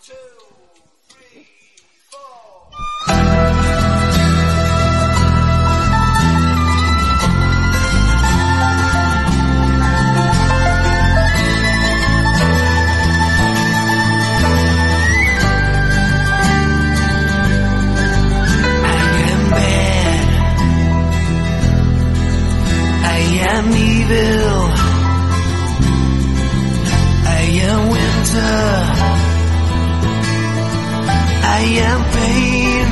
am evil, I am winter, I am pain,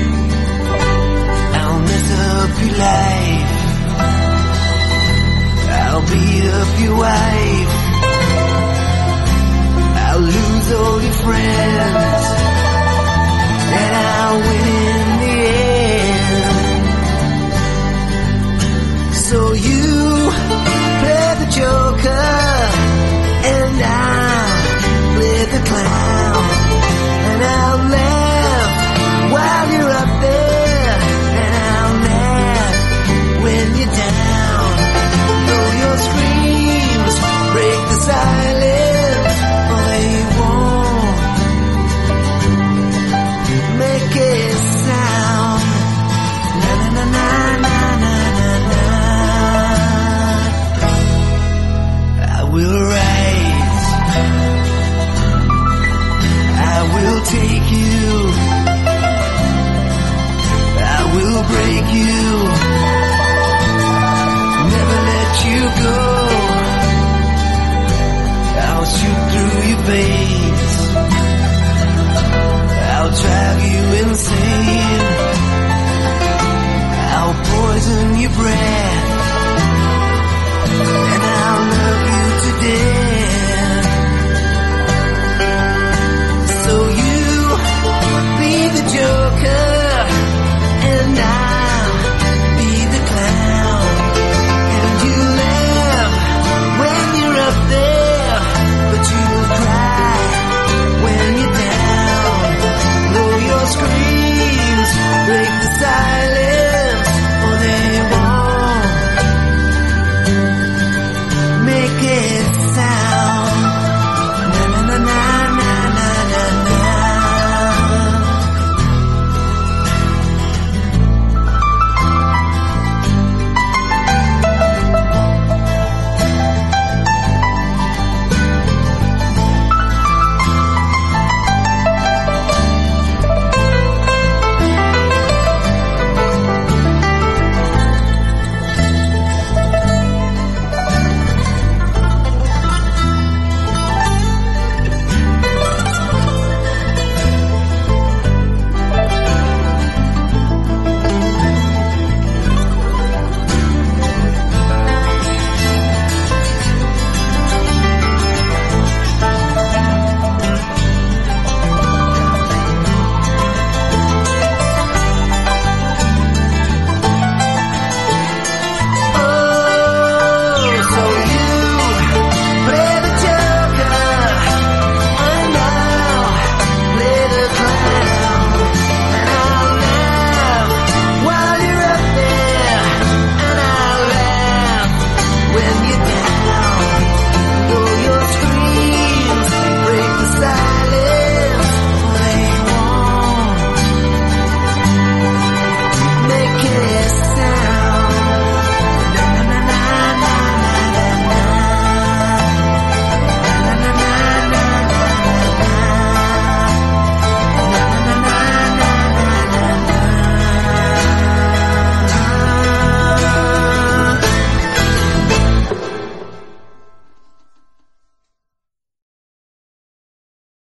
I'll mess up your life, I'll beat up your wife, I'll lose all your friends, and I'll win in the end. So you play the joker and I'll play the clown, and I'll laugh while you're up there, and I'll laugh when you're down. Though your screams break the silence, they won't make a sound. Na na na na na na na na. I will rise, I will take you, I will break you.